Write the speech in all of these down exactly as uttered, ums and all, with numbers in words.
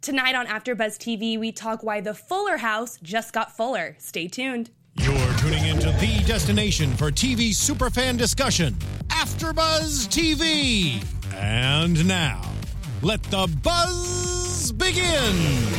Tonight on AfterBuzz T V, we talk why the Fuller House just got fuller. Stay tuned. You're tuning into the destination for T V superfan discussion, AfterBuzz T V. And now, let the buzz begin.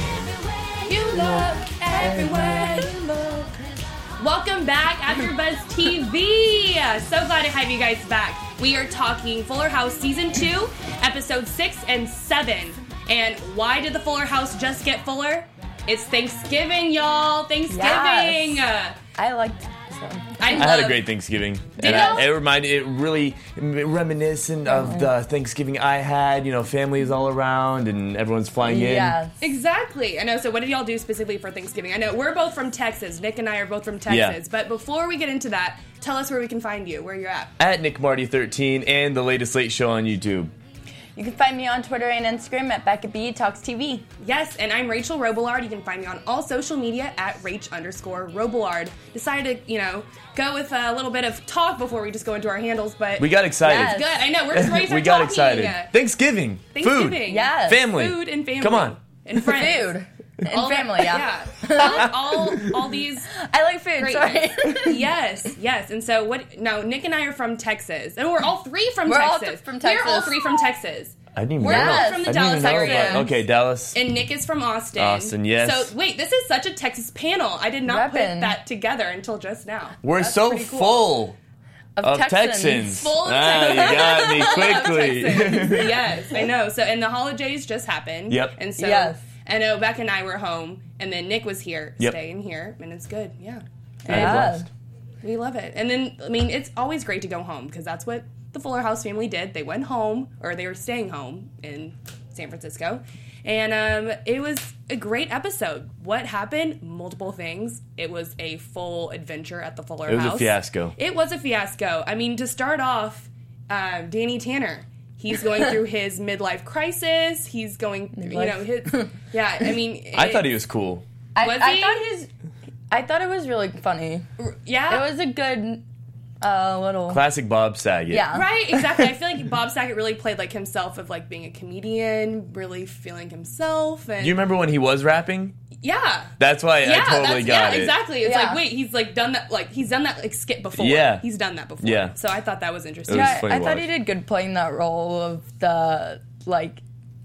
You look everywhere you look. Welcome back, AfterBuzz T V. So glad to have you guys back. We are talking Fuller House Season two, Episode six and seven. And why did the Fuller House just get fuller? It's Thanksgiving, y'all. Thanksgiving. Yes. I liked some. I, I love, had a great Thanksgiving. Did and you? I, it reminded it really reminiscent of the Thanksgiving I had. You know, families all around and everyone's flying in. Yes. Exactly. I know. So what did y'all do specifically for Thanksgiving? I know we're both from Texas. Nick and I are both from Texas. Yeah. But before we get into that, tell us where we can find you, where you're at. At Nick Marty thirteen and the latest Late Show on YouTube. You can find me on Twitter and Instagram at Becca B Talks T V. Yes, and I'm Rachel Robillard. You can find me on all social media at Rach underscore Robillard. Decided to, you know, go with a little bit of talk before we just go into our handles, but We got excited. Yes. good. I know we're just ready to we start got talking. excited. Thanksgiving. Thanksgiving. Food. Yes. Family. Food and family. Come on. And friends. Food. And All that- family, yeah. yeah. all, all, all these I like food, great. sorry. Yes, yes. And so what? No, Nick and I are from Texas, and we're all three from We're all Texas. th- from We're all Texas. three from Texas. I didn't even We're know. both Yes. from the I didn't Dallas even know area. about- Okay, Dallas. And Nick is from Austin. Austin, yes. So, wait, this is such a Texas panel. I did not Reppin'. put that together until just now. We're That's so pretty cool. full Of, of Texans. Texans. Full of ah, you got me quickly. Texans. Yes, I know. So, and the holidays just happened. Yep. And so, Yes. I know Becca and I were home, and then Nick was here, Yep. staying here, and it's good. Yeah. I'm Yeah. blessed. We love it. And then, I mean, it's always great to go home because that's what the Fuller House family did. They went home, or they were staying home in San Francisco. And um, it was a great episode. What happened? Multiple things. It was a full adventure at the Fuller It was House. a fiasco. It was a fiasco. I mean, to start off, uh, Danny Tanner. He's going through his midlife crisis. He's going, you know, his, yeah, I mean. I it- thought he was cool. I, Was I he? thought his I thought it was really funny. Yeah. It was a good uh, little Classic Bob Saget. Yeah. Right, exactly. I feel like Bob Saget really played like himself of like being a comedian, really feeling himself, and Do you remember when he was rapping? yeah, That's why yeah, I totally that's, got yeah, it. exactly. It's Yeah. like wait, he's like done that, like he's done that like skit before. Yeah. he's done that before. Yeah. So I thought that was interesting. It was Yeah, funny I to thought watch. he did good playing that role of the like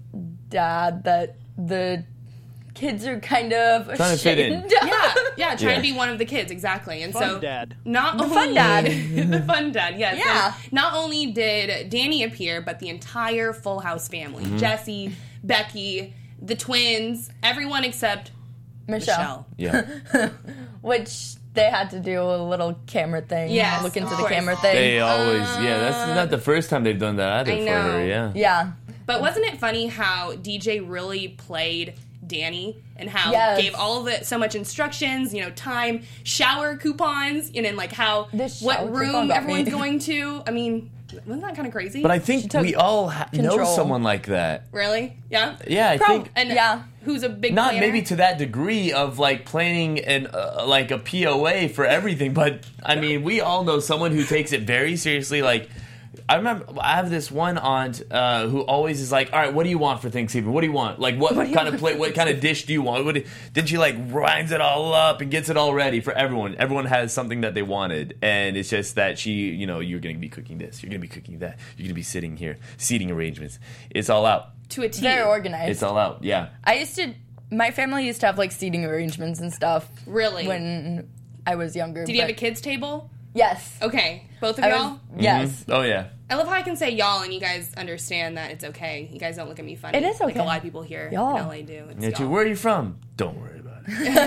dad that the kids are kind of Trying to fit in. ashamed of. yeah, yeah, trying Yeah. to be one of the kids, exactly. And Fun so dad. not The only, fun dad. the fun dad, yes. Yeah. And not only did Danny appear, but the entire Full House family, Mm-hmm. Jesse, Becky, the twins, everyone except Michelle. Michelle. Yeah. Which they had to do a little camera thing. Yes, Look into of the course. camera thing. They always, yeah, that's not the first time they've done that either I for know. her, yeah. yeah. But wasn't it funny how D J really played Danny and how Yes. gave all of it so much instructions, you know, time, shower coupons, and then like how The shower what coupon room got everyone's me. going to. I mean, wasn't that kind of crazy? But I think took we all ha- know control. someone like that. really, yeah, Yeah, I Prob- think and Yeah. who's a big not planner? maybe to that degree of like planning and uh, like a P O A for everything, but I mean, we all know someone who takes it very seriously. Like, I remember I have this one aunt uh, who always is like, "All right, what do you want for Thanksgiving? What do you want? Like, what, kind of plate? What kind of dish do you want?" What do, then she like grinds it all up and gets it all ready for everyone. Everyone has something that they wanted, and it's just that she, you know, you're going to be cooking this, you're going to be cooking that, you're going to be sitting here, seating arrangements. It's all out. to a T. Very organized. It's all out. Yeah. I used to my family used to have like seating arrangements and stuff Really? when I was younger. Did you have a but- kids table? Yes. Okay, both of I y'all. was, yes. Oh yeah. I love how I can say y'all and you guys understand that it's okay. You guys don't look at me funny. It is Like a okay. lot of people here Y'all. in L A do. It's Yeah, too. y'all. Where are you from? Don't worry about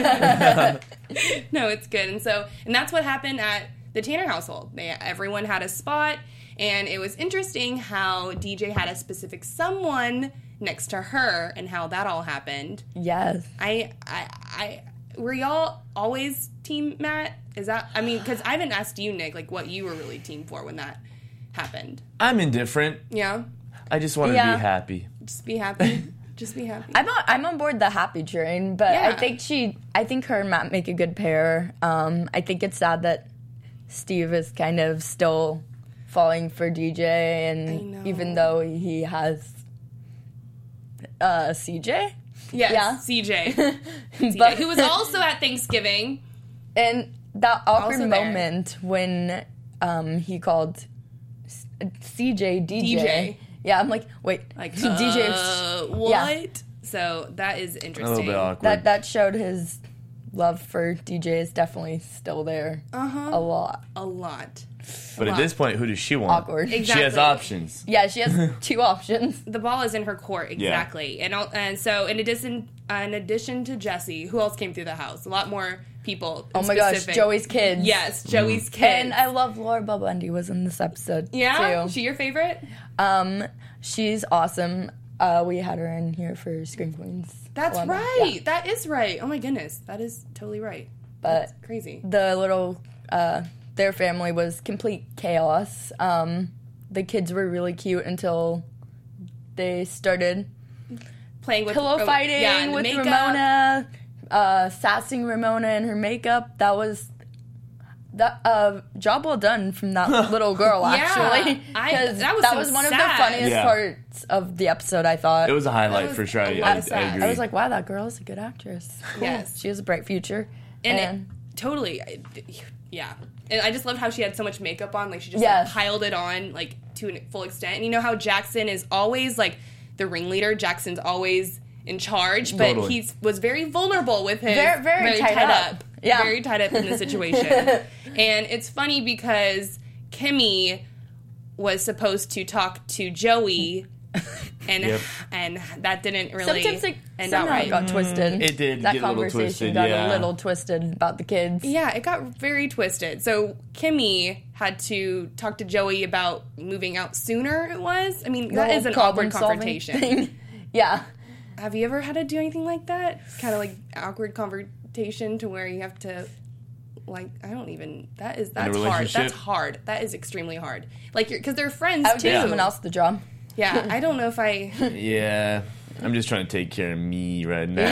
it. No, it's good. And so, and that's what happened at the Tanner household. They, everyone had a spot, and it was interesting how D J had a specific someone next to her and how that all happened. Yes. I, I, I, were y'all always team Matt? Is that, I mean, because I haven't asked you, Nick, like what you were really team for when that happened. I'm indifferent. Yeah? I just want to Yeah. be happy. Just be happy. Just be happy. I'm on, I'm on board the happy train, but Yeah. I think she, I think her and Matt make a good pair. Um, I think it's sad that Steve is kind of still falling for D J, I and know. even though he has uh, C J, Yes, Yeah. C J. C J, But- who was also at Thanksgiving. And that awkward Also there. moment when um, he called S- C J D J. D J. Yeah, I'm like, wait, Like, D J. uh, what? Yeah. So that is A interesting. little bit awkward. That that showed his love for D J is definitely still there. Uh-huh. A lot. A lot. but at this point, who does she want? Awkward. She has Exactly. options. Yeah, she has two options. The ball is in her court, exactly. And I'll- and so in addition, uh, in addition to Jesse, who else came through the house? A lot more people. Oh my gosh, specific. Joey's kids. Yes, Joey's kids. And I love Laura Bell Bundy was in this episode yeah, too. she your favorite? Um, she's awesome. Uh, we had her in here for Scream Queens. That's One. right. Yeah. That is right. Oh my goodness, that is totally right. But Crazy. the little uh, their family was complete chaos. Um, the kids were really cute until they started Playing with pillow oh, fighting yeah, and the with makeup. Ramona, uh, sassing Ramona in her makeup. That was that uh, job well done from that little girl. Yeah, Actually, I- 'Cause that was that some was one sad- of the funniest Yeah. parts of the episode. I thought It was a highlight was for sure. a I, lot I, of I sad. agree. I was like, wow, that girl is a good actress. Cool. Yes. She has a bright future. And, And, it, totally, I- yeah. And I just loved how she had so much makeup on. Like she just Yes. like, piled it on like to a full extent. And you know how Jackson is always like the ringleader. Jackson's always in charge, but Totally. he was very vulnerable with his Very- very tied up. Yeah. very tied up in the situation. And it's funny because Kimmy was supposed to talk to Joey. And Yep. and that didn't really sometimes it end out somehow right. got twisted. It did That get a little conversation twisted, got yeah. a little twisted about the kids. Yeah, it got very twisted. So Kimmy had to talk to Joey about moving out sooner. It was. I mean, The that whole is an awkward problem-solving confrontation. thing. Yeah. Have you ever had to do anything like that? Kind of like awkward confrontation to where you have to, like, I don't even. That is that's hard. relationship? That's hard. That is extremely hard. Like, you're because they're friends I would too. give someone else the job. Yeah, I don't know if I. Yeah. I'm just trying to take care of me right now.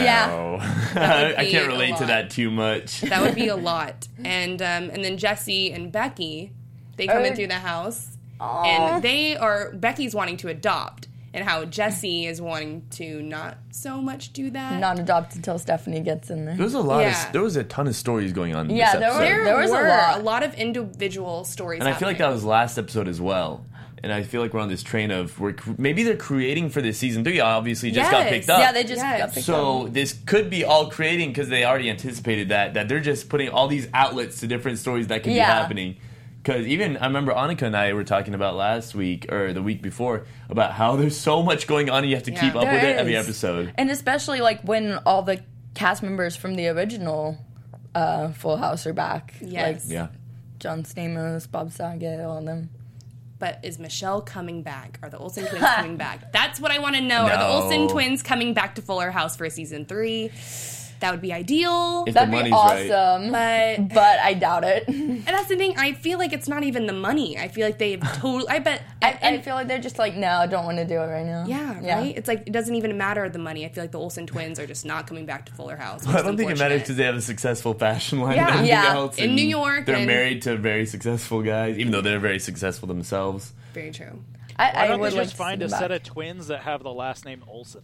Yeah. I be can't a relate to lot. that too much. That would be a lot. And um, and then Jesse and Becky, they come in Er- through the house, Aw. and they are Becky's wanting to adopt, and how Jesse is wanting to not so much do that. Not adopt until Stephanie gets in There there. was a lot Yeah. of there was a ton of stories going on in Yeah, this there were- episode. there, was a were lot. of individual stories, And I feel like that happening. was last episode as well. And I feel like we're on this train of we're cr- maybe they're creating for this season three. Obviously, just got Yes. picked up. Yeah, they just Yes. got picked so up. this could be all creating because they already anticipated that that they're just putting all these outlets to different stories that could Yeah. be happening. Because even I remember Annika and I were talking about last week or the week before about how there's so much going on and you have to Yeah. keep up There with it every is. episode. And especially like when all the cast members from the original uh, Full House are back. Yes. Like Yeah. John Stamos, Bob Saget, all of them. But is Michelle coming back? Are the Olsen twins coming back? That's what I want to know. Are the No. Olsen twins coming back to Fuller House for season three? That would be ideal. If That'd the be money's right. awesome. But But I doubt it. and that's the thing. I feel like it's not even the money. I feel like they've totally. I bet. I, and, I feel like they're just like, no, I don't want to do it right now. yeah, right. It's like it doesn't even matter the money. I feel like the Olsen twins are just not coming back to Fuller House. I don't think it matters because they have a successful fashion line. Yeah. and everything Yeah. else, In and New York they're and- married to very successful guys, even though they're very successful themselves. Very true. I, Why I don't would they like just to see find a them set back. of twins that have the last name Olsen?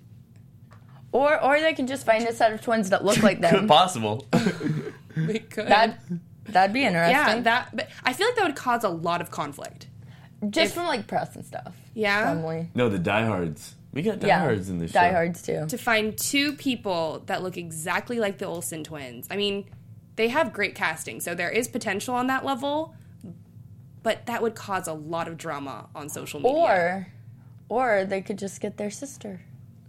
Or, or they can just find a set of twins that look like Good them. possible. We could. that, that'd be interesting. yeah, that. But I feel like that would cause a lot of conflict. Just if- from like press and stuff. Yeah. Probably. No, the diehards. We got Yeah. diehards in this show. Diehards too. To find two people that look exactly like the Olsen twins. I mean, they have great casting, so there is potential on that level. But that would cause a lot of drama on social media. Or, or they could just get their sister,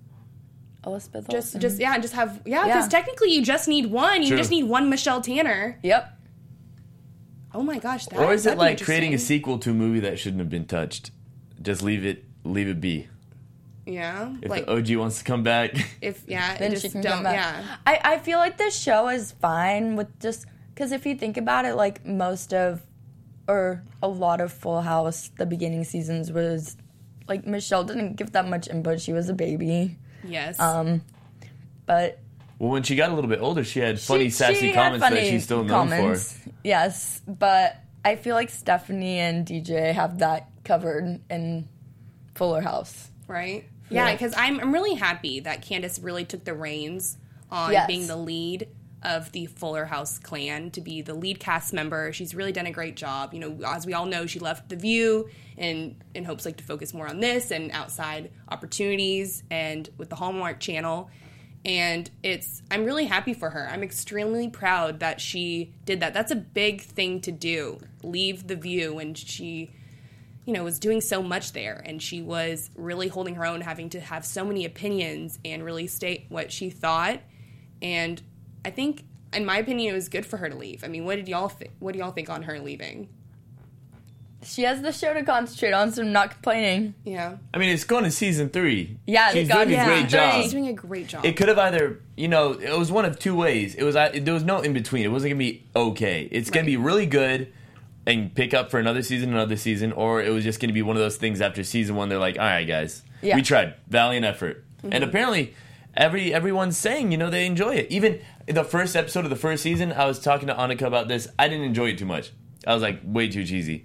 Elizabeth just, Olsen. just yeah, just have yeah. Because Yeah. technically, you just need one. You True. just need one Michelle Tanner. Yep. Oh my gosh! That, Or is it that'd be like creating a interesting. sequel to a movie that shouldn't have been touched? Just leave it, leave it be. Yeah, If like the O G wants to come back, if yeah, Then it she just can don't come back. yeah. I, I feel like this show is fine with just because if you think about it, like most of or a lot of Full House, the beginning seasons was like Michelle didn't give that much input. She was a baby, Yes. um, but well, when she got a little bit older, she had funny, she- sassy she had comments that funny she's still known comments. for. Yes, but I feel like Stephanie and D J have that covered in Fuller House right. Yeah, because I'm, I'm really happy that Candace really took the reins on Yes. being the lead of the Fuller House clan, to be the lead cast member. She's really done a great job. You know, as we all know, she left The View in, in hopes like to focus more on this and outside opportunities and with the Hallmark Channel. And it's, I'm really happy for her. I'm extremely proud that she did that. That's a big thing to do. Leave The View when she, you know, was doing so much there, and she was really holding her own, having to have so many opinions and really state what she thought. And I think, in my opinion, it was good for her to leave. I mean, what did y'all think? What do y'all think on her leaving? She has the show to concentrate on, so I'm not complaining. Yeah, I mean, it's going to season three. Yeah, she's it's gone doing a to great season job. three. she's doing a great job. It could have either, you know, it was one of two ways. It was I- there was no in between. It wasn't gonna be okay. It's gonna Right. be really good and pick up for another season, another season, or it was just gonna be one of those things after season one. They're like, all right, guys, Yeah. we tried, valiant effort, and apparently. Every everyone's saying, you know, they enjoy it. Even in the first episode of the first season, I was talking to Annika about this. I didn't enjoy it too much. I was like, way too cheesy.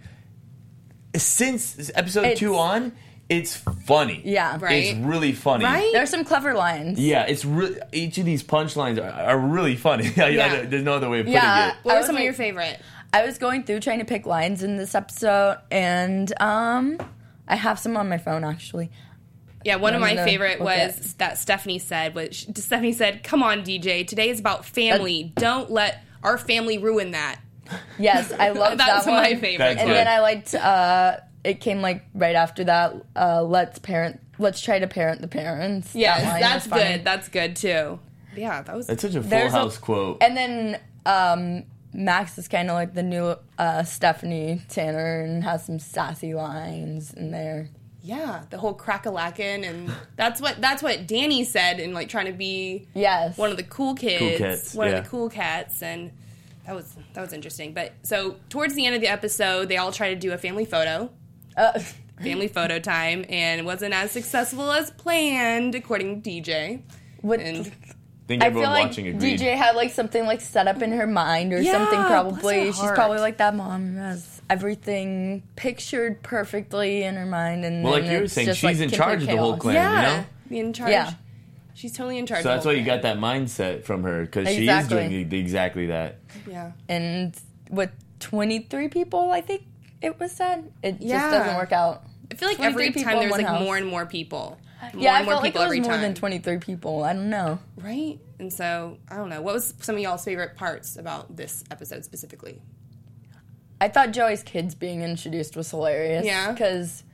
Since episode It's- two on, it's funny. Yeah. Right. It's really funny. Right? There's some clever lines. Yeah, it's really each of these punchlines are, are really funny. I- I- Yeah. there's no other way of putting Yeah. it. What I were was some of like- your favorite? I was going through trying to pick lines in this episode, and um, I have some on my phone, actually. Yeah, one of No, my no, no. favorite Okay. was that Stephanie said, was she- Stephanie said, come on, D J, today is about family. Don't let our family ruin that. Yes, I love that That's one. my favorite. That's And good. then I liked, uh, it came like right after that, uh, let's parent, let's try to parent the parents. Yes, That line that's was funny. good. That's good, too. Yeah, that was... That's such a full There's a- house quote. And then um, Max is kind of like the new uh, Stephanie Tanner and has some sassy lines in there. Yeah, the whole crack-a-lackin', and that's what that's what Danny said in, like, trying to be Yes. one of the cool kids. Cool cats, one yeah. of the cool cats, and that was that was interesting. But, so, towards the end of the episode, they all try to do a family photo. Uh, Family photo time, and it wasn't as successful as planned, according to D J. what, And I think I everyone feel like watching D agreed. J had like something like set up in her mind or Yeah, something bless probably. her She's heart. probably like that mom who has everything pictured perfectly in her mind, and Well, then like you were it's saying, just, she's like, in complete charge of the whole chaos. clan. yeah, you know? be in charge. Yeah. She's totally in charge. So of that's the why whole you got that mindset from her, because she is Exactly. doing the- the- exactly that. thing. Yeah. And with twenty-three people, I think it was said, it Yeah. just doesn't work out. I feel like twenty-three every people time in there's one like house. more and more people. More Yeah, I and more felt like it people was every more time. than twenty-three people. I don't know. Right? And so, I don't know. What was some of y'all's favorite parts about this episode specifically? I thought Joey's kids being introduced was hilarious. Yeah. Because,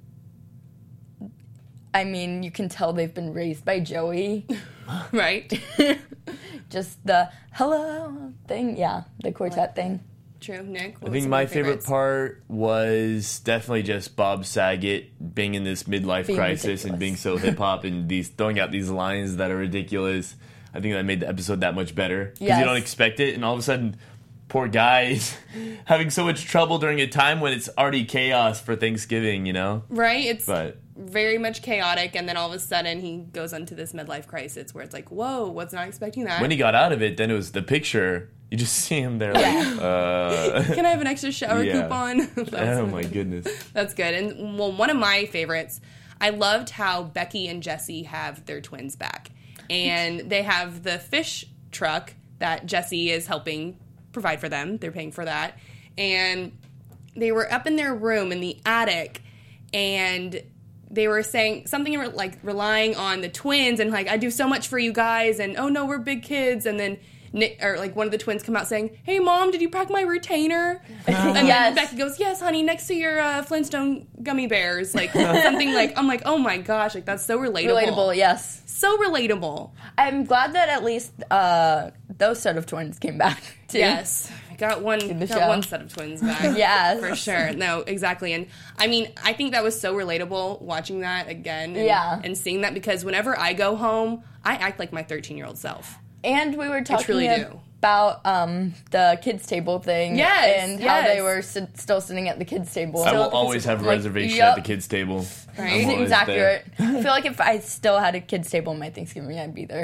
I mean, you can tell they've been raised by Joey. Right? Just the hello thing. Yeah, the quartet thing. True. Nick? What I was think some my of your favorite favorites? part was definitely just Bob Saget being in this midlife Being crisis ridiculous. and being so hip hop and these throwing out these lines that are ridiculous. I think that made the episode that much better because Yes. you don't expect it, and all of a sudden, poor guy is having so much trouble during a time when it's already chaos for Thanksgiving. You know, Right? It's but very much chaotic, and then all of a sudden he goes into this midlife crisis where it's like, whoa, was not expecting that. when he got out of it, then it was the picture. You just see him there, like, uh, Can I have an extra shower Yeah. coupon? That's- oh my goodness. That's good. And well, one of my favorites, I loved how Becky and Jesse have their twins back. And they have the fish truck that Jesse is helping provide for them. They're paying for that. And they were up in their room in the attic, and they were saying something like relying on the twins and like, I do so much for you guys, and oh no, we're big kids. And then Nick, or like one of the twins come out saying, hey mom, did you pack my retainer? And then Yes. Becky goes, yes honey, next to your uh, Flintstone gummy bears. Like something like, I'm like, oh my gosh, like that's so relatable. Relatable, yes. So relatable. I'm glad that at least uh, those set of twins came back too. Yes. I got one the got show. one set of twins back. Yes. For sure. No, exactly. And I mean, I think that was so relatable watching that again and, Yeah. and seeing that, because whenever I go home, I act like my thirteen-year-old self. And we were talking truly do. about um, the kids table thing. Yes, And how yes. they were sit- still sitting at the kids table. I will at the always kids' have a like, reservation yup. at the kids' table. Right? I'm always Seems there. accurate. I feel like if I still had a kids table on my Thanksgiving, I'd be there.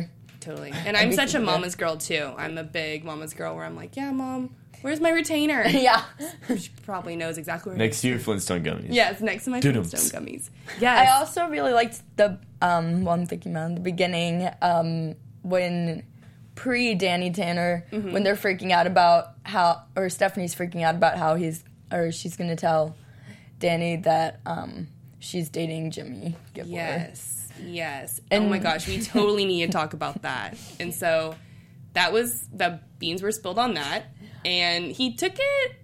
totally. And I'm be such a super good. mama's girl, too. I'm a big mama's girl where I'm like, yeah, Mom, where's my retainer? Yeah. She probably knows exactly where Next to your Flintstone gummies. Yes, next to my Doo-dum. Flintstone gummies. Yes. I also really liked the, um, well, I'm thinking about in the beginning, um, when pre-Danny Tanner, Mm-hmm. when they're freaking out about how, or Stephanie's freaking out about how he's, or she's going to tell Danny that um, she's dating Jimmy Gibbler. Yes, yes. And- oh my gosh, we totally need to talk about that. And so that was, the beans were spilled on that. And he took it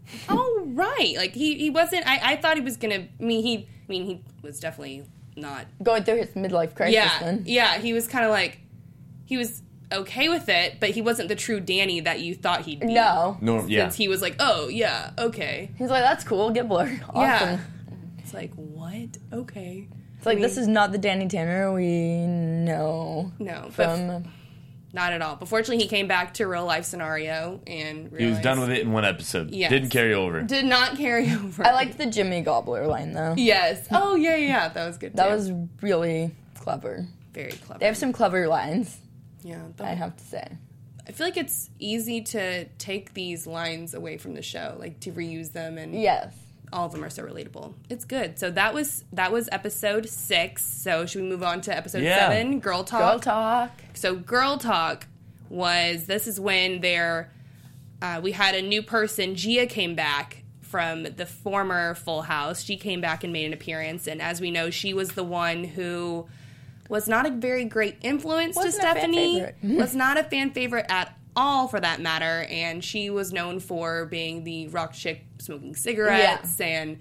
all right. Like, he, he wasn't, I, I thought he was going to, I mean, he, I mean, he was definitely not. Going through his midlife crisis Yeah, then. yeah, he was kind of like, he was okay with it, but he wasn't the true Danny that you thought he'd be. No. Norm, yeah. Since he was like, oh, yeah, okay. He's like, that's cool, Gibbler. Awesome. Yeah. It's like, what? Okay. It's like, I mean, this is not the Danny Tanner we know No, but from... not at all. But fortunately, he came back to a real life scenario and realized, He was done with it in one episode. Yes. Didn't carry over. Did not carry over. I liked the Jimmy Gobbler line, though. Yes. Oh, yeah, yeah, yeah. That was good, That too. was really clever. very clever. They have some clever lines, Yeah. The, I have to say. I feel like it's easy to take these lines away from the show, like to reuse them, and Yes. all of them are so relatable. It's good. So that was that was episode six. So should we move on to episode Yeah. seven, Girl Talk? Girl talk. So Girl Talk was, this is when they're, uh, we had a new person, Gia came back from the former Full House. She came back and made an appearance, and as we know, she was the one who was not a very great influence Wasn't to a fan Stephanie. favorite. Was not a fan favorite at all, for that matter, and she was known for being the rock chick smoking cigarettes, and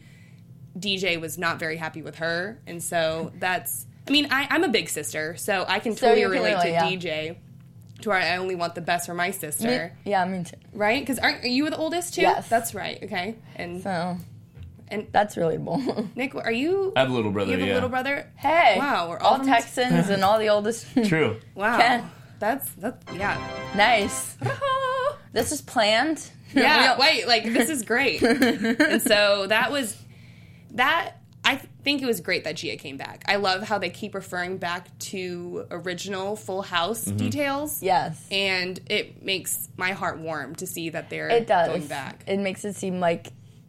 D J was not very happy with her, and so that's, I mean, I, I'm a big sister, so I can So totally you can relate relate, to yeah. D J, to where I only want the best for my sister, Me, yeah, me too. right? Because aren't are you the oldest too? Yes. That's right. Okay, and So, and that's relatable. Nick, are you? I have a little brother, You have a yeah. little brother? Hey. Wow, we're all all from- Texans and all the oldest. True. Wow, Okay. that's that's yeah. Nice. This is planned. Yeah, We don't- wait, like, this is great. And so that was, that, I think it was great that Gia came back. I love how they keep referring back to original Full House Mm-hmm. details. Yes. And it makes my heart warm to see that they're It does. going back. It makes it seem like,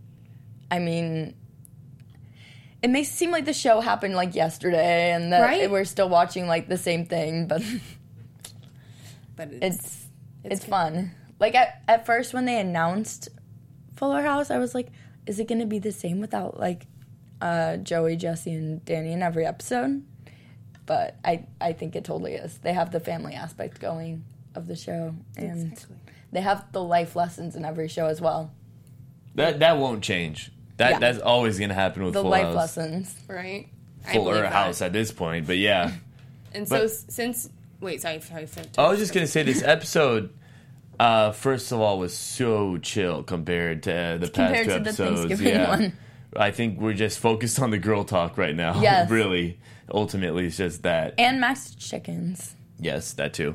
I mean, it makes it seem like the show happened like yesterday, and that Right? we're still watching like the same thing. But But it's, it's it's, good. fun. Like at at first when they announced Fuller House, I was like, is it going to be the same without like uh, Joey, Jesse, and Danny in every episode? But I I think it totally is. They have the family aspect going of the show, and Exactly. they have the life lessons in every show as well. That that won't change. That Yeah. That's always going to happen with The Full life House. lessons. right? I Fuller believe that. House at this point, but yeah. And so but- s- since, wait, sorry, sorry. sorry I was just going to say this episode, uh, first of all, was so chill compared to uh, the past Compared two to the episodes. Thanksgiving yeah. one. I think we're just focused on the girl talk right now. Yes. Really. Ultimately, it's just that. And Max chickens. Yes, that too.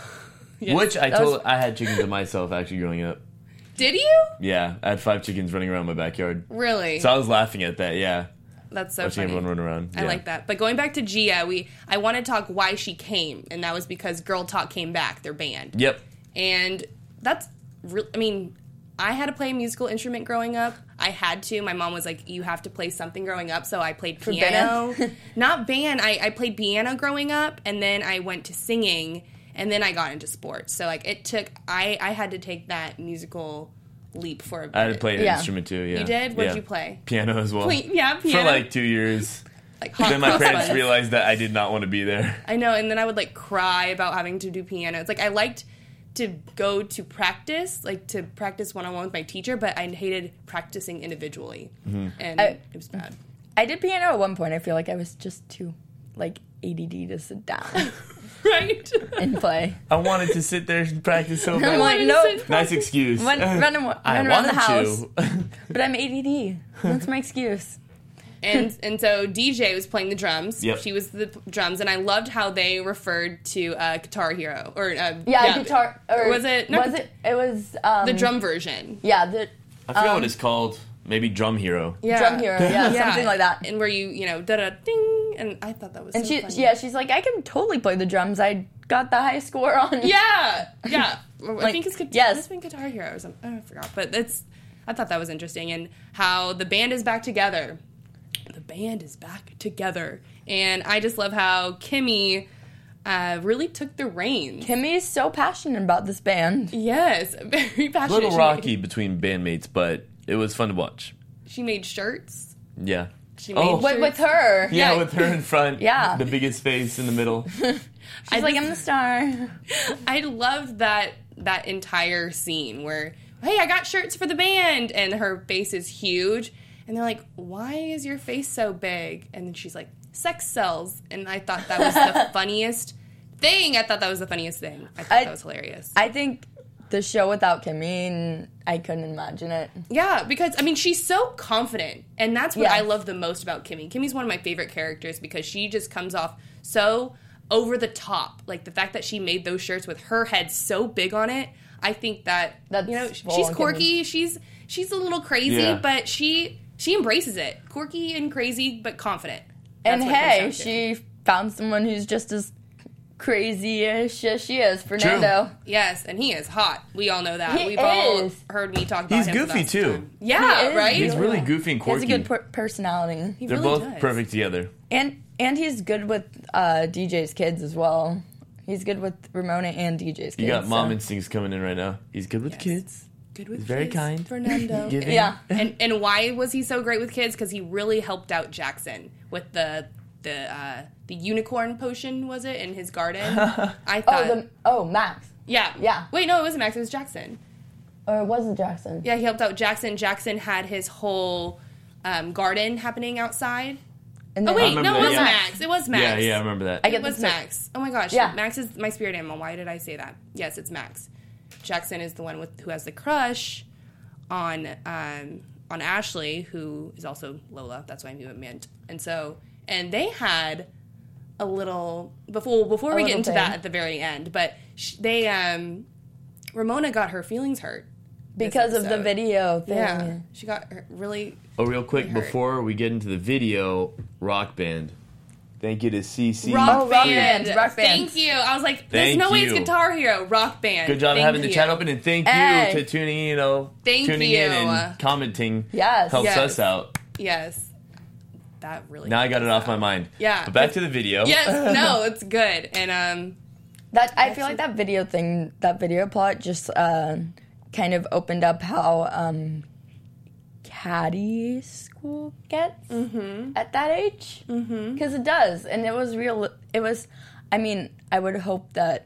Yes. Which I That told was- I had chickens to myself actually growing up. Did you? Yeah, I had five chickens running around my backyard. Really? So I was laughing at that, yeah. That's so Watching funny. everyone run around. I yeah. like that. But going back to Gia, we I want to talk why she came, and that was because Girl Talk came back, their band. Yep. And that's, re- I mean, I had to play a musical instrument growing up. I had to. My mom was like, you have to play something growing up, so I played For piano. band? Not band. I, I played piano growing up, and then I went to singing, and then I got into sports. So, like, it took, I, I had to take that musical leap for a bit. I had to play an Yeah. instrument too, yeah. You did? What Yeah. did you play? Piano as well. Wait, yeah, For piano. like two years. Like hot Then my cross parents buns. realized that I did not want to be there. I know, and then I would like cry about having to do piano. It's like I liked to go to practice, like to practice one on one with my teacher, but I hated practicing individually, Mm-hmm. and I- it was bad. I did piano at one point. I feel like I was just too like A D D to sit down Right? and play. I wanted to sit there and practice so I'm bad. like, wanted to nope. sit- Nice excuse. Run, run, and, run I around wanted the house. to. But I'm A D D. That's my excuse. and and so D J was playing the drums. Yep. She was the p- drums, and I loved how they referred to uh, Guitar Hero or uh, Yeah, guitar. Or was it no, Was it? It was um, the drum version? Yeah, the I forgot Um, what it's called. Maybe Drum Hero. Yeah. drum hero. Yeah, something like that. And where you you know da da ding, and I thought that was And so she, funny. yeah, she's like, I can totally play the drums. I got the high score on. Yeah, yeah. I Like, think it's guitar, yes. it's been Guitar Hero or something. Oh, I forgot, but it's. I thought that was interesting, and how the band is back together. The band is back together, and I just love how Kimmy uh, really took the reins. Kimmy's so passionate about this band. Yes, very passionate. A little She- rocky between bandmates, but it was fun to watch. She made shirts. Yeah. She made Oh. shirts. With, with her. Yeah, Yeah. with her in front. Yeah. The biggest face in the middle. She's like, I'm the star. I loved that that entire scene where, hey, I got shirts for the band, and her face is huge, and they're like, why is your face so big? And then she's like, sex sells, and I thought that was the funniest thing. I thought that was the funniest thing. I thought I- that was hilarious. I think the show without Kimmy, I couldn't imagine it. Yeah, because, I mean, she's so confident, and that's what Yes. I love the most about Kimmy. Kimmy's one of my favorite characters because she just comes off so over the top. Like, the fact that she made those shirts with her head so big on it, I think that, That's you know, full she's on quirky, she's she's a little crazy, Yeah. but she she embraces it. Quirky and crazy, but confident. That's And what it comes hey, down to. she found someone who's just as crazy-ish as she is, Fernando. Yes, and he is hot. We all know that. He We've all is. heard me talk about He's him. for goofy, that too. time. Yeah, He is right? He's really goofy and He has quirky. a good per- personality. He They're really both does. perfect together. And and he's good with uh, D J's kids as well. He's good with Ramona and D J's kids. You got mom so. instincts coming in right now. He's good with Yes. kids. Good with He's very kids, kind. Fernando. Giving. Yeah. and and why was he so great with kids? Because he really helped out Jackson with the the uh, the unicorn potion. Was it in his garden? I thought. Oh, the, oh, Max. yeah, yeah. Wait, no, it wasn't Max. It was Jackson. Or it wasn't Jackson. Yeah, he helped out Jackson. Jackson had his whole um, garden happening outside. And Oh then- wait, remember no, it that, was yeah. Max. It was Max. Yeah, yeah, I remember that. I It get was this mix- Max. Oh my gosh. Yeah. Max is my spirit animal. Why did I say that? Yes, it's Max. Jackson is the one with who has the crush on um, on Ashley, who is also Lola. That's why I knew it meant. And so, and they had a little before before A we get little into thing. that at the very end. But sh- they um, Ramona got her feelings hurt this because of the episode. video thing. Yeah, she got her really. Oh, real quick, It hurt. before we get into the video, Rock Band. Thank you to C C. Rock, Oh, rock band. band, rock band. Thank you. I was like, there's Thank no way it's you. Guitar Hero. Rock band. Good job Thank having the you. chat open, and thank Hey. you to tuning in, you know, Thank tuning in you. and commenting. Yes. Helps Yes. us out. Yes. That really. Now I got it helps off my out. mind. Yeah. But back to the video. Yes. No, it's good. And um, That I feel like that video thing, that video plot, just uh, kind of opened up how um, catty school gets at that age, because mm-hmm. it does, and it was real. It was. I mean, I would hope that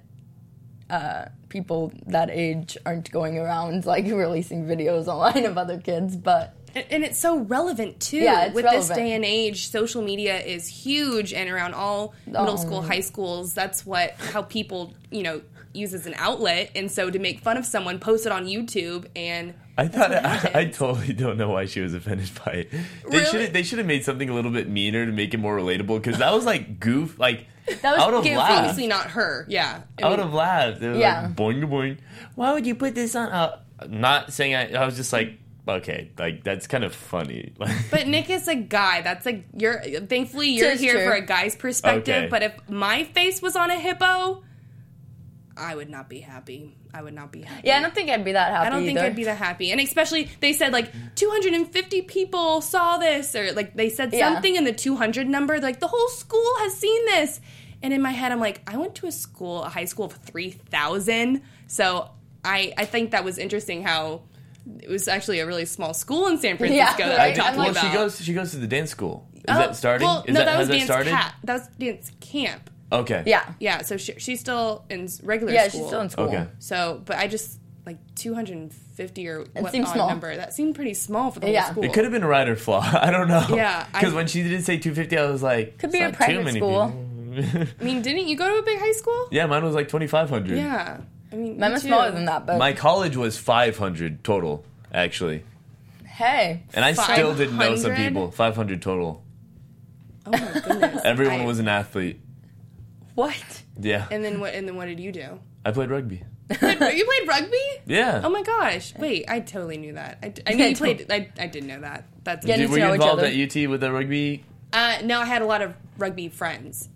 uh, people that age aren't going around like releasing videos online of other kids, but. and, and it's so relevant too. Yeah, it's with this relevant. day and age, social media is huge, and around all middle Oh. school, high schools, that's what how people you know use as an outlet. And so to make fun of someone, post it on YouTube, and I thought what I, happens. I totally don't know why she was offended by it. They Really? should they should have made something a little bit meaner to make it more relatable, because that was like goof. Like That was I would have goofy. laughed. obviously not her. Yeah, I I would mean, have laughed. They were Yeah. like boing boing. Why would you put this on? Uh, not saying I. I was just like, okay, like that's kind of funny. But Nick is a guy. That's like you're. Thankfully, you're Tis here true. for a guy's perspective. Okay. But if my face was on a hippo, I would not be happy. I would not be happy. Yeah, I don't think I'd be that happy I don't think either. I'd be that happy. And especially, they said like two hundred fifty people saw this, or like they said Yeah. something in the two hundred number. Like the whole school has seen this. And in my head, I'm like, I went to a school, a high school of three thousand. So I, I think that was interesting how it was actually a really small school in San Francisco Yeah, that right? I'm talking well, about. she goes. She goes to the dance school. Is Oh, that starting? Well, Is no, that, that, has was that dance started? Cat. That was dance camp. Okay. Yeah. Yeah, so she, she's still in regular Yeah, school. she's still in school. Okay. So, but I just like two hundred fifty or what seems odd small. number. That seemed pretty small for the Yeah. whole school. It could have been a writer flaw. I don't know. Yeah, I- Because when she did say two fifty, I was like, Could be it's a not private too many school. people. I mean, didn't you go to a big high school? Yeah, mine was like twenty-five hundred. Yeah. I mean, Mine me was too. smaller than that, but My college was five hundred total, actually. hey, And I still didn't know some five hundred? people. five hundred total. Oh my goodness. Everyone I- was an athlete. what? Yeah. And then what? And then what did you do? I played rugby. You played rugby? Yeah. Oh my gosh! Wait, I totally knew that. I, I knew you played. I, I didn't know that. That's Yeah, Did, need were to you know each involved other. at U T with the rugby? Uh, no, I had a lot of rugby friends.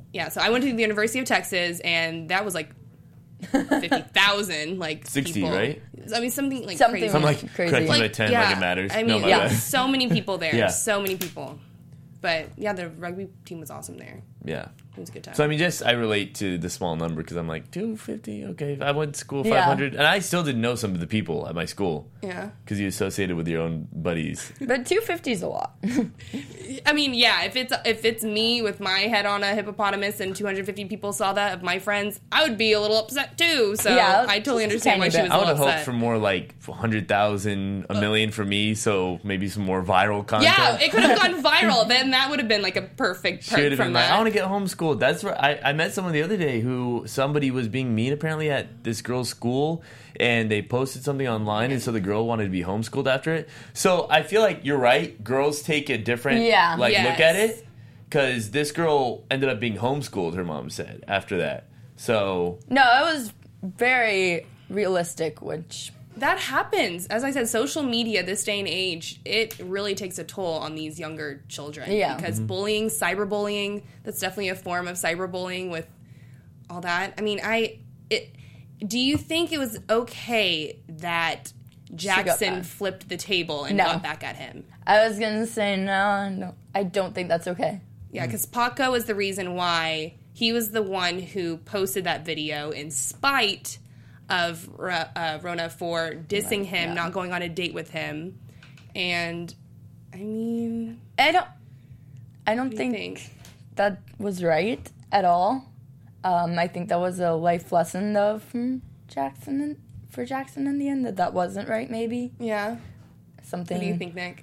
yeah, so I went to the University of Texas, and that was like fifty thousand, like sixty, people. right? I mean, something like Something crazy. I'm like, Crazy. correct me like by ten, yeah, like it matters. I mean, no, my yeah, bad. so many people there. Yeah. So many people. But yeah, the rugby team was awesome there. Yeah. It was a good time. So I mean, just I relate to the small number because I'm like two fifty. Okay, I went to school Yeah. five hundred, and I still didn't know some of the people at my school yeah. because you associated with your own buddies. But two fifty is a lot. I mean, yeah, if it's if it's me with my head on a hippopotamus and two hundred fifty people saw that of my friends, I would be a little upset too. So Yeah, I totally just a understand why tiny she bit. was a I would little have hoped upset. for more like one hundred thousand, a million for me, so maybe some more viral content. Yeah, it could have gone viral. Then that would have been like a perfect Should perk have from been like, that. I want to get homeschooled. That's right. I, I met someone the other day who somebody was being mean apparently at this girl's school, and they posted something online, and so the girl wanted to be homeschooled after it. So I feel like you're right. Girls take a different Yeah. like Yes. look at it, because this girl ended up being homeschooled. Her mom said after that. So No, it was very realistic, which That happens. As I said, social media this day and age, it really takes a toll on these younger children. Yeah. Because bullying, cyberbullying, that's definitely a form of cyberbullying with all that. I mean, I it do you think it was okay that Jackson back. flipped the table and No. got back at him? I was gonna say no, no. I don't think that's okay. Yeah, because Paco is the reason why he was the one who posted that video in spite of uh, Rona for dissing him, yeah. not going on a date with him. And, I mean, I don't. I don't what do think, you think? that was right at all. Um, I think that was a life lesson though from Jackson in, for Jackson in the end. That that wasn't right. Maybe Yeah. something. What do you think, Nick?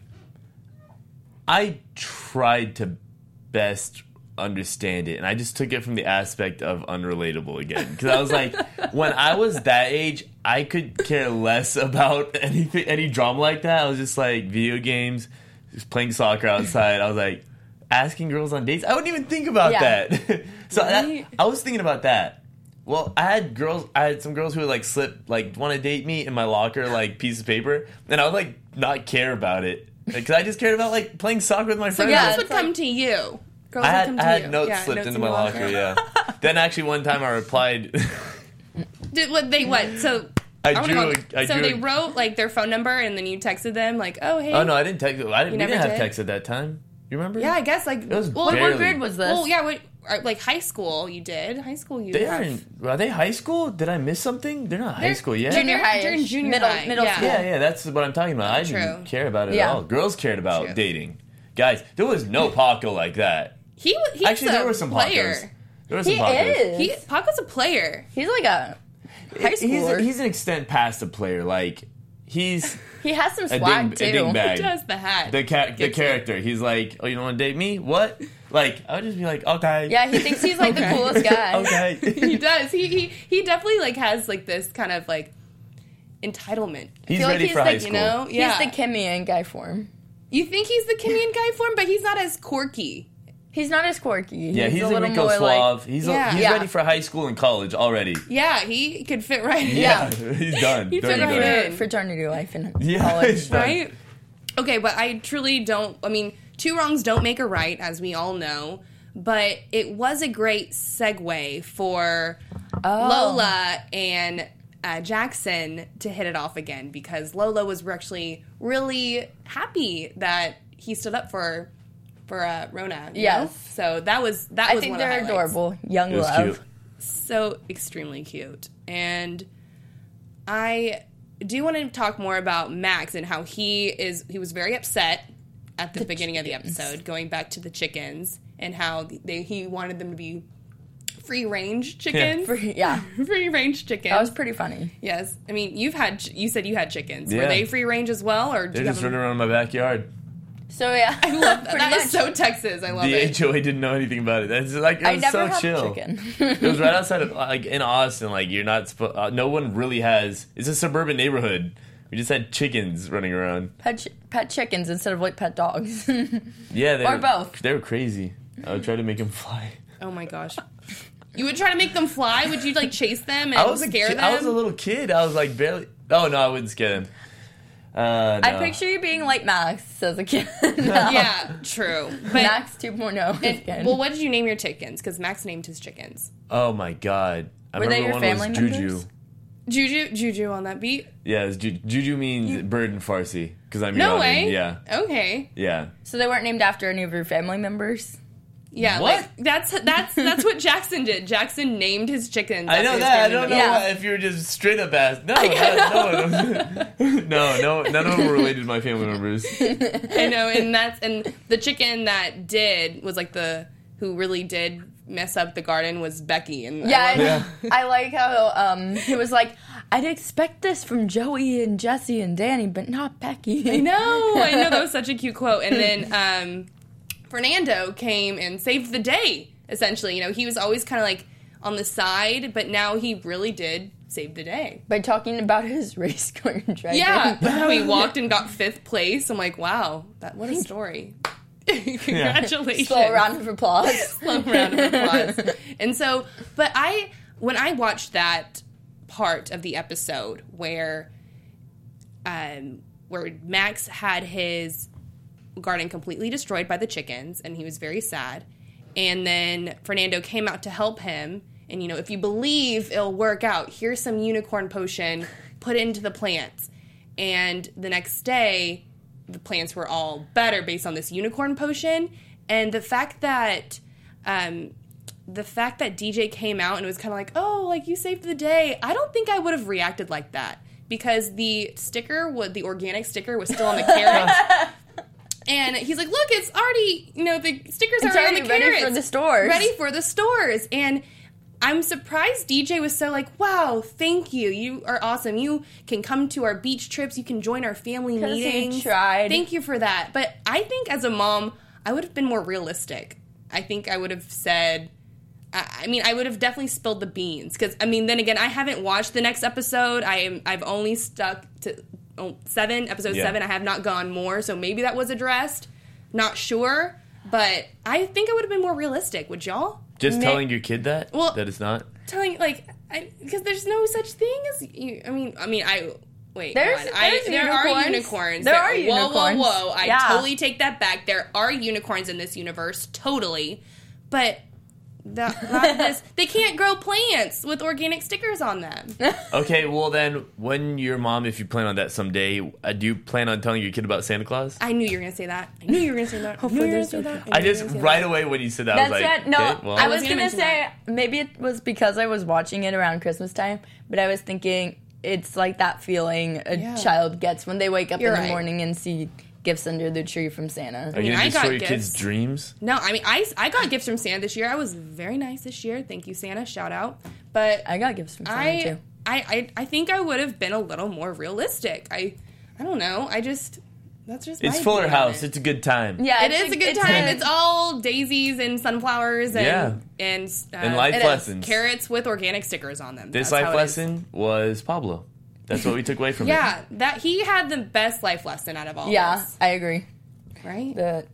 I tried to best understand it, and I just took it from the aspect of unrelatable again, because I was like, when I was that age, I could care less about anything, any drama like that. I was just like video games, just playing soccer outside. I was like asking girls on dates. I wouldn't even think about Yeah. that. So Right. that, I was thinking about that. Well, I had girls. I had some girls who would like slip, like, want to date me in my locker, like piece of paper, and I would like not care about it because I just cared about like playing soccer with my friends. yeah, Girls would it's like- come to you. Girls I would had come I to had you. notes Yeah, slipped notes into in my your locker. Yeah. Then actually one time I replied. Did what they what? So I wanna drew. go- a- I so drew they a- wrote like their phone number, and then you texted them like, "Oh, hey." Oh no, I didn't text. I didn't. We never didn't have did? text at that time. You remember? Yeah, I guess like. It was well, barely. What grade was this? Well, yeah, what, or, like high school you did. High school you They have. are. In, are they high school? Did I miss something? They're not high They're school yet. Junior They're- high, they're in junior middle, high, middle yeah. school. Yeah, yeah, that's what I'm talking about. I True. didn't care about it Yeah. at all. Girls cared about True. dating. Guys, there was no Paco like that. He wa- he's Actually, a there were some player. Pacos. There were some He Pacos. is. He Paco's a player. He's like a high He's, schooler. he's an extent past a player. Like he's he has some a swag ding, a too. dingbat. He does the hat. the ca- the Gets it. character. He's like, oh, you don't want to date me? What? Like, I would just be like, okay. Yeah, he thinks he's like Okay. the coolest guy. Okay. He does. He, he he definitely like has like this kind of like entitlement. He's feel like ready he's for like, high You school. know? He's Yeah. the Kimmy in guy form. You think he's the Kimian guy form, but he's not as quirky. He's not as quirky. Yeah, he's a a little Rico more Suave. like he's Yeah. a, he's Yeah. ready for high school and college already. Yeah, he could fit right in. Yeah. he's done. He Don't fit even right worry. in. for fraternity life in Yeah, college. he's done. Right? Okay, but I truly don't. I mean, two wrongs don't make a right, as we all know. But it was a great segue for Oh. Lola and uh, Jackson to hit it off again, because Lola was actually really happy that he stood up for for uh, Rona. you Yes. know? So that was that I was think one they're of the highlights. adorable. Young It was love. cute. So extremely cute. And I do want to talk more about Max and how he is he was very upset at the, The beginning chickens. of the episode, going back to the chickens and how they he wanted them to be free range chickens. Free- yeah. Free range chickens. That was pretty funny. yes. I mean, you've had ch- you said you had chickens. Were Yeah. they free range as well, or do They're you just have running them? around in my backyard. So yeah, I love that. Pretty That is much. so Texas. I love The it. H O A didn't know anything about it. That's like, it I was never so had chill. chicken. It was right outside of, like, in Austin. Like, you're not supposed, uh, no one really has, it's a suburban neighborhood. We just had chickens running around. pet, ch- pet chickens instead of like pet dogs. Yeah, they Or were, both. They were crazy. I would try to make them fly. Oh my gosh. You would try to make them fly? Would you like chase them and I was a scare kid, them? I was a little kid. I was like barely. Oh no, I wouldn't scare them. Uh, I no. picture you being like Max as a kid. No. Yeah, true. But Max two point oh. and, well, what did you name your chickens? Because Max named his chickens. Oh my god. I Were they remember your one family was Juju. members? Juju, Juju on that beat. Yeah, it's Ju- Juju means bird in Farsi because I'm No Iranian. way. Yeah, Okay. yeah. So they weren't named after any of your family members? Yeah, What? like that's that's that's what Jackson did. Jackson named his chickens. I after know his that. I family don't know members. Yeah. why, if you were just straight up asked. No, no, no, no, no, none of them were related to my family members. I know, and that's and the chicken that did was like the who really did mess up the garden was Becky. And Yeah, I I, love- Yeah. I like how um, he was like, I'd expect this from Joey and Jesse and Danny, but not Becky. I know, I know that was such a cute quote. And then um, Fernando came and saved the day. Essentially, you know, he was always kind of like on the side, but now he really did save the day. By talking about his race car driving. Yeah, how he walked and got fifth place. I'm like, wow, that what a story. Congratulations. Slow round of applause. Slow round of applause. And so, but I, when I watched that part of the episode where, um, where Max had his garden completely destroyed by the chickens, and he was very sad, and then Fernando came out to help him, and you know, if you believe it'll work out, here's some unicorn potion, put it into the plants, and the next day, the plants were all better based on this unicorn potion, and the fact that, um, the fact that D J came out and was kind of like, oh, like, you saved the day, I don't think I would have reacted like that, because the sticker, would the organic sticker was still on the carrot, and he's like, look, it's already, you know, the stickers It's are already already on the ready carrots. for the stores. Ready for the stores, and I'm surprised D J was so like, wow, thank you. You are awesome. You can come to our beach trips. You can join our family 'Cause he meetings. tried. Thank you for that. But I think as a mom, I would have been more realistic. I think I would have said, I I mean, I would have definitely spilled the beans. Because, I mean, then again, I haven't watched the next episode. I am, I've only stuck to oh, seven, episode Yeah. seven. I have not gone more. So maybe that was addressed. Not sure. But I think I would have been more realistic. Would y'all? Just Ma- telling your kid that Well- that it's not. Telling like because there's no such thing as you. I mean, I mean, I wait. There's- hold on. I, there's there are unicorns. unicorns. There are Whoa, unicorns. whoa, whoa! I Yeah. totally take that back. There are unicorns in this universe, totally, but. The, not this. They can't grow plants with organic stickers on them. Okay, well then, when your mom, if you plan on that someday, uh, do you plan on telling your kid about Santa Claus? I knew you were gonna say that. I knew you were gonna say that. Hopefully I knew you were there's gonna say no- that. I knew you were just gonna say right that. away when you said that, That's I was like, it. No, okay, well, I was gonna gonna, mention say maybe it was because I was watching it around Christmas time, but I was thinking it's like that feeling a Yeah. child gets when they wake up You're in right. the morning and see gifts under the tree from Santa. are you mean, gonna I destroy got your kids' gifts. dreams? No, I mean, I, I got gifts from Santa this year. I was very nice this year. Thank you, Santa. Shout out. But I got gifts from Santa I, too. I, I, I think I would have been a little more realistic. I, I don't know. I just that's just It's my Fuller opinion on House. it. It's a good time. Yeah, It is a good time. It's all daisies and sunflowers and Yeah. and uh, And life it is. lessons. Carrots with organic stickers on them. This That's how life it is. lesson was Pablo. That's what we took away from it. Yeah, that he had the best life lesson out of all. Yeah, of us, I agree. right. But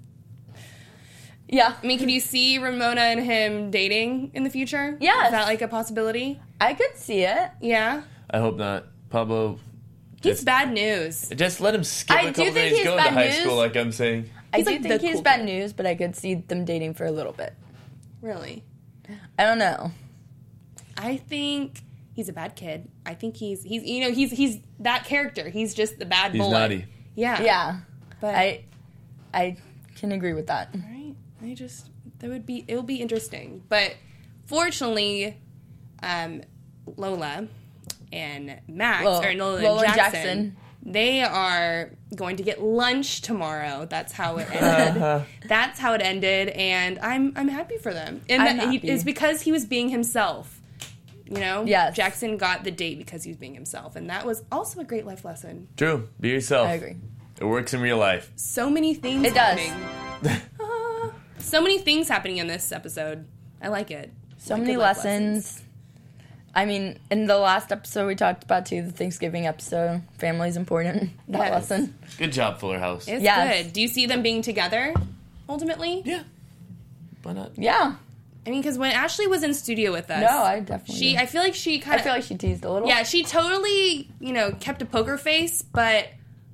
yeah, I mean, can you see Ramona and him dating in the future? Yes. Is that like a possibility? I could see it. Yeah. I hope not. Pablo, He's just, bad news. just let him skip I a do couple think days, he's go into bad high news. school, like I'm saying. I He's do like think the he's cool bad kid. news, but I could see them dating for a little bit. Really. I don't know. I think he's a bad kid. I think he's he's you know he's he's that character. He's just the bad He's boy. naughty. Yeah. Yeah, But I I can agree with that. right. I just that would be it would be interesting. But fortunately, um, Lola and Max Lo- or Lola, Lola and and Jackson, Jackson. they are going to get lunch tomorrow. That's how it ended. That's how it ended, and I'm I'm happy for them. And I'm that he, happy. it's because he was being himself. You know, Yes. Jackson got the date because he was being himself, and that was also a great life lesson. True. Be yourself. I agree. It works in real life. So many things. It does. happening. Ah, so many things happening in this episode. I like it. So I like many good life lessons. I mean, in the last episode we talked about too, the Thanksgiving episode, family's important. That Yes. lesson. Good job, Fuller House. It's Yes. good. Do you see them being together ultimately? Yeah. Why not? Yeah. I mean, because when Ashley was in studio with us, No, I definitely. she. do. I feel like she kind I of. feel like she teased a little. Yeah, she totally, you know, kept a poker face, but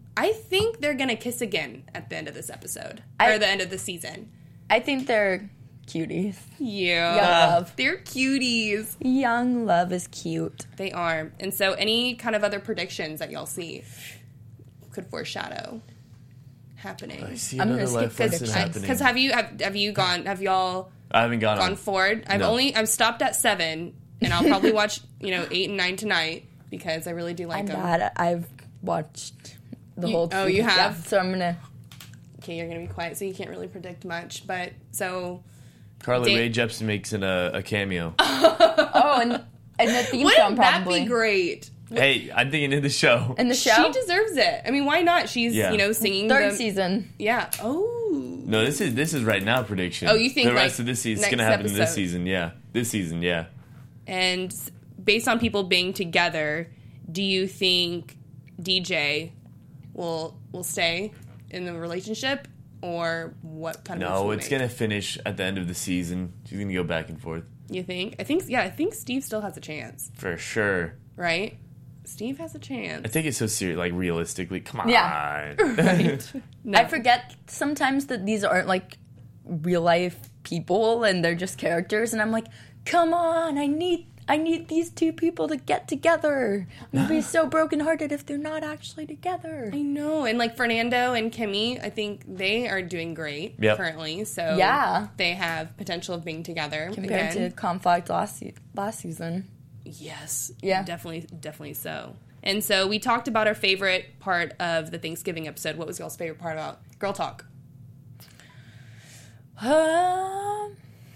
I think they're gonna kiss again at the end of this episode I- or the end of the season. I think they're cuties. Yeah, Young love. they're cuties. Young love is cute. They are. And so, any kind of other predictions that y'all see could foreshadow happening? I see I'm another gonna skip life lesson predictions. happening. Because have you have, have you gone? Have y'all I haven't gone gone on. forward? I've No. only I've stopped at seven, and I'll probably watch you know eight and nine tonight because I really do like I'm them. bad. I've watched the You- whole oh, season. you Yeah, have? so I'm gonna. Okay, you're gonna be quiet, so you can't really predict much. But so, Carly Da- Rae Jepsen makes an, uh, a cameo. Oh, and and the theme wouldn't song that probably be great? Hey, I'm thinking in the show. in the show. She deserves it. I mean, why not? She's Yeah. you know singing Third the, season. Yeah. Oh. No, this is this is right now prediction. Oh, you think, the rest like, of this season is next going to happen in this episode? season? Yeah, this season, yeah. And based on people being together, do you think D J will will stay in the relationship, or what kind of? No, moves it's will going make? to finish at the end of the season. She's going to go back and forth You think? I think. Yeah, I think Steve still has a chance, for sure. right? Steve has a chance. I take it so serious, like realistically. Come on. Yeah. Right. No. I forget sometimes that these aren't like real life people and they're just characters, and I'm like, come on, I need I need these two people to get together. I'm gonna be so brokenhearted if they're not actually together. I know, and like Fernando and Kimmy, I think they are doing great Yep. currently. So Yeah. they have potential of being together Compared again. to Conflict last se- last season. Yes. Yeah. Definitely, definitely so. And so we talked about our favorite part of the Thanksgiving episode. What was y'all's favorite part about Girl Talk? Um,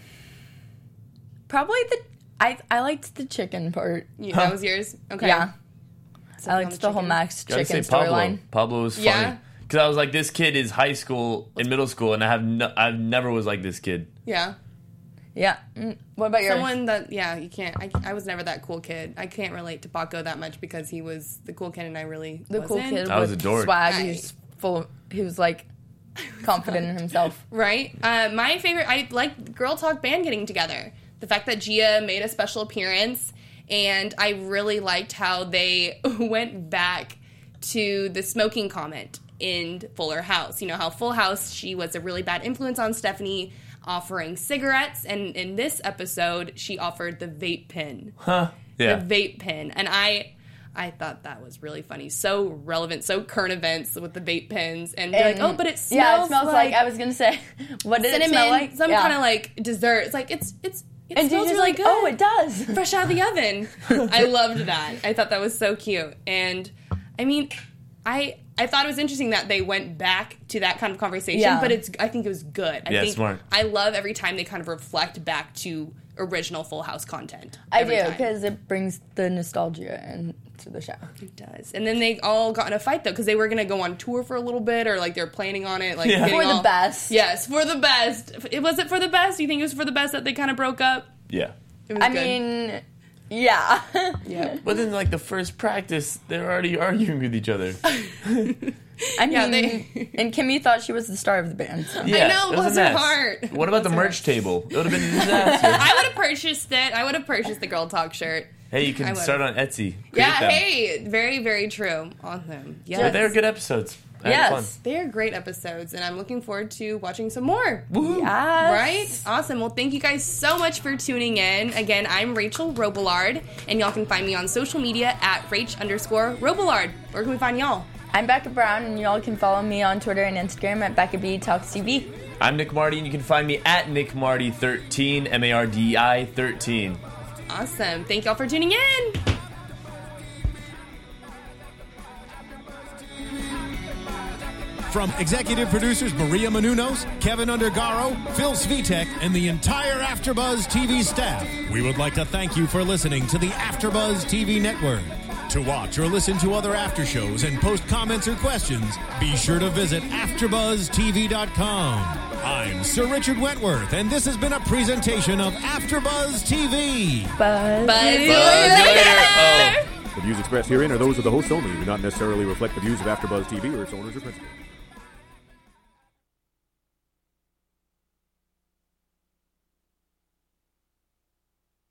probably the I I liked the chicken part. You, That was yours? Okay. Yeah, Something I on liked the whole chicken? Max Gotta chicken say Pablo. storyline. Pablo was funny. Yeah? Because I was like, this kid is high school and middle school, and I have no, I never was like this kid. Yeah. Yeah. Mm, what about yours? Someone that, yeah, you can't. I, I was never that cool kid. I can't relate to Paco that much because he was the cool kid and I really the cool wasn't. kid I was with a dork. swag. I- He was full. Of, he was like confident in himself. Right? Uh, my favorite, I like Girl Talk band getting together. The fact that Gia made a special appearance, and I really liked how they went back to the smoking comment in Fuller House. You know, how Full House, she was a really bad influence on Stephanie, offering cigarettes, and in this episode, she offered the vape pen. Huh? Yeah. The vape pen. And I... I thought that was really funny. So relevant, so current events with the vape pens. And be like, And- oh, but it smells yeah, it smells like, like I was gonna say. What did cinnamon, it smell like? some Yeah. kind of like dessert. It's like it's it's it And smells she's really like, good. oh, it does. Fresh out of the oven. I loved that. I thought that was so cute. And I mean, I I thought it was interesting that they went back to that kind of conversation. Yeah. But it's I think it was good. I Yeah, think smart. I love every time they kind of reflect back to original Full House content. I every do time. because it brings the nostalgia into the show. It does. And then they all got in a fight though because they were gonna go on tour for a little bit or like they're planning on it. Like Yeah. getting For the all- best. Yes, for the best. It was it for the best? You think it was for the best that they kind of broke up? Yeah. It was I good. mean, yeah. yeah. But then, like, the first practice, they're already arguing with each other. I mean, Yeah, they- and Kimmy thought she was the star of the band. So. Yeah, know, it was a bless her mess. heart. What about the Bless her merch table? It would have been a disaster. I would have purchased it. I would have purchased the Girl Talk shirt. Hey, you I can would've. start on Etsy. Create Yeah, them. hey, very, very true. Awesome. Yes. But they're good episodes. I had Yes. They are great episodes, and I'm looking forward to watching some more. fun. Woohoo. Yes. Right? Awesome. Well, thank you guys so much for tuning in. Again, I'm Rachel Robillard, and y'all can find me on social media at Rach underscore Robillard. Where can we find y'all? I'm Becca Brown, and y'all can follow me on Twitter and Instagram at Becca B Talks T V. I'm Nick Marty, and you can find me at Nick Marty thirteen, M A R D I thirteen. Awesome. Thank y'all for tuning in. From executive producers Maria Menounos, Kevin Undergaro, Phil Svitek, and the entire AfterBuzz T V staff, we would like to thank you for listening to the AfterBuzz T V network. To watch or listen to other after shows and post comments or questions, be sure to visit after buzz T V dot com. I'm Sir Richard Wentworth, and this has been a presentation of AfterBuzz T V. Buzz. Buzz you Buzz you later. later. Oh. The views expressed herein are those of the hosts only and do not necessarily reflect the views of AfterBuzz T V or its owners or principals.